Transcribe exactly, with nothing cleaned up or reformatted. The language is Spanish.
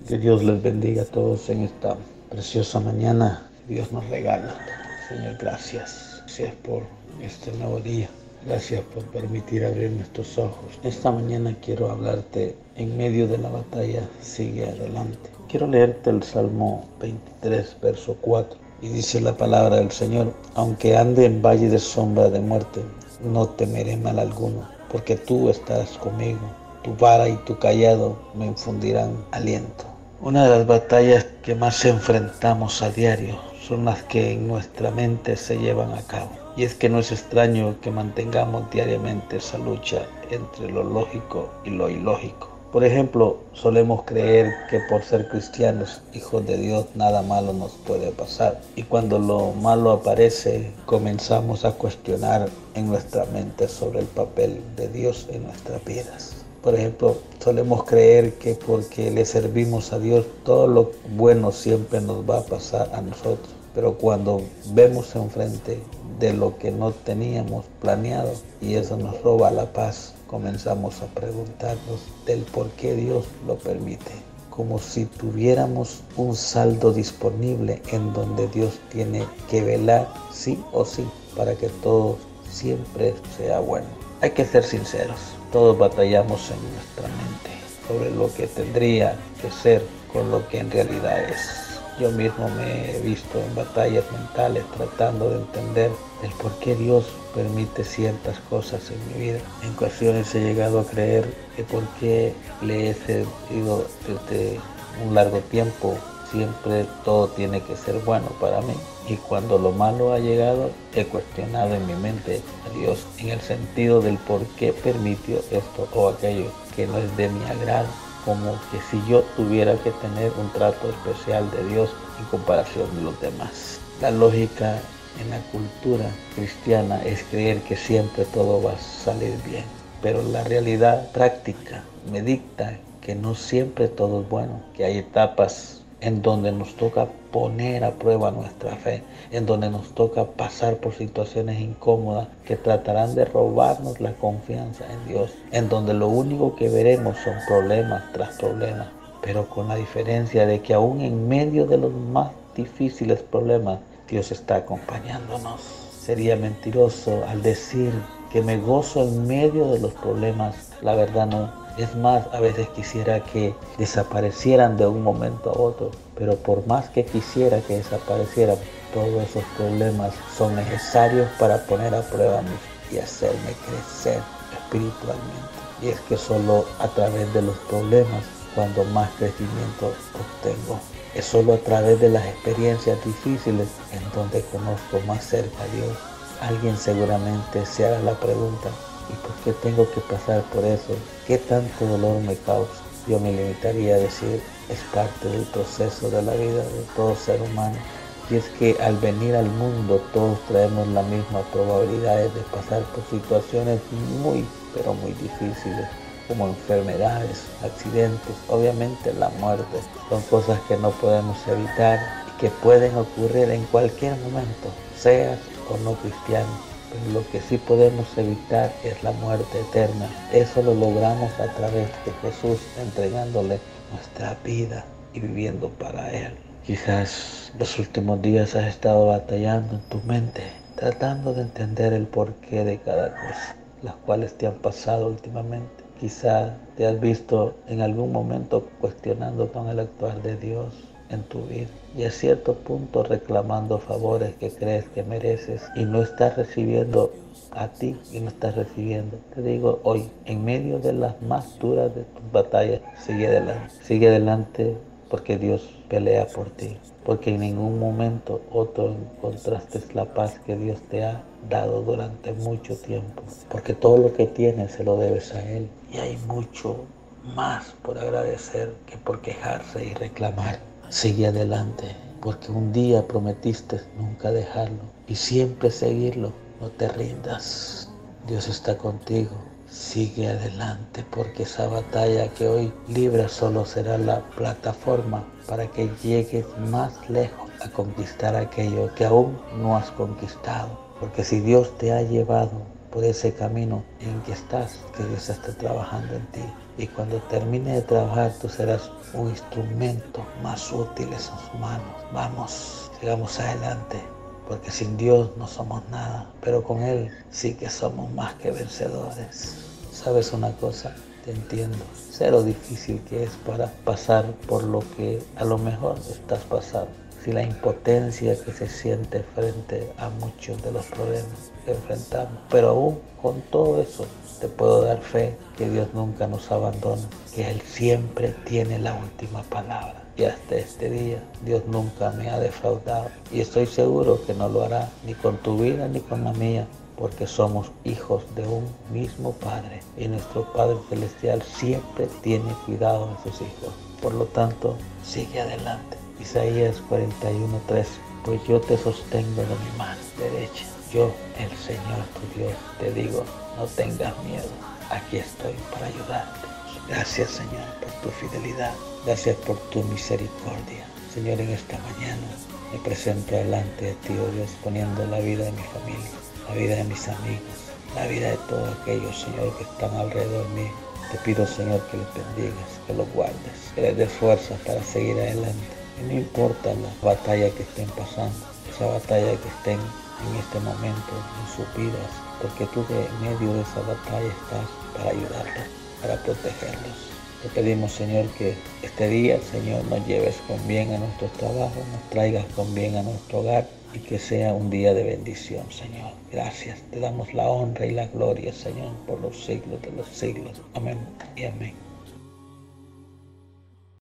Que Dios les bendiga a todos en esta preciosa mañana que Dios nos regala. Señor, gracias. Gracias por este nuevo día. Gracias por permitir abrir nuestros ojos. Esta mañana quiero hablarte en medio de la batalla. Sigue adelante. Quiero leerte el Salmo veintitrés, verso cuatro. Y dice la palabra del Señor: aunque ande en valle de sombra de muerte, no temeré mal alguno, porque tú estás conmigo. Tu vara y tu cayado me infundirán aliento. Una de las batallas que más enfrentamos a diario son las que en nuestra mente se llevan a cabo. Y es que no es extraño que mantengamos diariamente esa lucha entre lo lógico y lo ilógico. Por ejemplo, solemos creer que por ser cristianos, hijos de Dios, nada malo nos puede pasar. Y cuando lo malo aparece, comenzamos a cuestionar en nuestra mente sobre el papel de Dios en nuestras vidas. Por ejemplo, solemos creer que porque le servimos a Dios, todo lo bueno siempre nos va a pasar a nosotros. Pero cuando vemos enfrente de lo que no teníamos planeado y eso nos roba la paz, comenzamos a preguntarnos del por qué Dios lo permite. Como si tuviéramos un saldo disponible en donde Dios tiene que velar sí o sí para que todo siempre sea bueno. Hay que ser sinceros. Todos batallamos en nuestra mente sobre lo que tendría que ser con lo que en realidad es. Yo mismo me he visto en batallas mentales tratando de entender el por qué Dios permite ciertas cosas en mi vida. En ocasiones he llegado a creer que porque le he servido desde un largo tiempo, siempre todo tiene que ser bueno para mí. Y cuando lo malo ha llegado, he cuestionado en mi mente a Dios en el sentido del por qué permitió esto o aquello que no es de mi agrado. Como que si yo tuviera que tener un trato especial de Dios en comparación de los demás. La lógica en la cultura cristiana es creer que siempre todo va a salir bien. Pero la realidad práctica me dicta que no siempre todo es bueno, que hay etapas en donde nos toca poner a prueba nuestra fe, en donde nos toca pasar por situaciones incómodas que tratarán de robarnos la confianza en Dios, en donde lo único que veremos son problemas tras problemas, pero con la diferencia de que aún en medio de los más difíciles problemas, Dios está acompañándonos. Sería mentiroso al decir que me gozo en medio de los problemas. La verdad no. Es más, a veces quisiera que desaparecieran de un momento a otro, pero por más que quisiera que desaparecieran, todos esos problemas son necesarios para poner a prueba y hacerme crecer espiritualmente. Y es que solo a través de los problemas, cuando más crecimiento obtengo. Es solo a través de las experiencias difíciles en donde conozco más cerca a Dios. Alguien seguramente se haga la pregunta: ¿y por qué tengo que pasar por eso? ¿Qué tanto dolor me causa? Yo me limitaría a decir, es parte del proceso de la vida de todo ser humano. Y es que al venir al mundo todos traemos la misma probabilidad de pasar por situaciones muy, pero muy difíciles, como enfermedades, accidentes, obviamente la muerte. Son cosas que no podemos evitar y que pueden ocurrir en cualquier momento, seas o no cristiano. Pero lo que sí podemos evitar es la muerte eterna. Eso lo logramos a través de Jesús, entregándole nuestra vida y viviendo para Él. Quizás los últimos días has estado batallando en tu mente, tratando de entender el porqué de cada cosa, las cuales te han pasado últimamente. Quizás te has visto en algún momento cuestionando con el actuar de Dios en tu vida y a cierto punto reclamando favores que crees que mereces y no estás recibiendo a ti y no estás recibiendo. Te digo hoy, en medio de las más duras de tus batallas, sigue adelante. Sigue adelante porque Dios pelea por ti. Porque en ningún momento otro encontraste la paz que Dios te ha dado durante mucho tiempo. Porque todo lo que tienes se lo debes a Él. Y hay mucho más por agradecer que por quejarse y reclamar. Sigue adelante, porque un día prometiste nunca dejarlo y siempre seguirlo. No te rindas. Dios está contigo. Sigue adelante, porque esa batalla que hoy libras solo será la plataforma para que llegues más lejos a conquistar aquello que aún no has conquistado. Porque si Dios te ha llevado por ese camino en que estás, que Dios esté trabajando en ti. Y cuando termine de trabajar, tú serás un instrumento más útil en sus manos. Vamos, sigamos adelante, porque sin Dios no somos nada, pero con Él sí que somos más que vencedores. ¿Sabes una cosa? Te entiendo. Sé lo difícil que es para pasar por lo que a lo mejor estás pasando. Si la impotencia que se siente frente a muchos de los problemas que enfrentamos. Pero aún con todo eso, te puedo dar fe que Dios nunca nos abandona, que Él siempre tiene la última palabra. Y hasta este día, Dios nunca me ha defraudado. Y estoy seguro que no lo hará, ni con tu vida ni con la mía, porque somos hijos de un mismo Padre. Y nuestro Padre Celestial siempre tiene cuidado de sus hijos. Por lo tanto, sigue adelante. Isaías cuarenta y uno, tres. Pues yo te sostengo de mi mano derecha. Yo, el Señor tu Dios, te digo, no tengas miedo. Aquí estoy para ayudarte. Gracias, Señor, por tu fidelidad. Gracias por tu misericordia. Señor, en esta mañana me presento delante de ti, oh Dios, poniendo la vida de mi familia, la vida de mis amigos, la vida de todos aquellos, Señor, que están alrededor mío. Te pido, Señor, que les bendigas, que los guardes, que les des fuerzas para seguir adelante. Y no importa la batalla que estén pasando, esa batalla que estén en este momento en sus vidas, porque tú de medio de esa batalla estás para ayudarlos, para protegerlos. Te pedimos, Señor, que este día, Señor, nos lleves con bien a nuestro trabajo, nos traigas con bien a nuestro hogar y que sea un día de bendición, Señor. Gracias, te damos la honra y la gloria, Señor, por los siglos de los siglos. Amén y amén.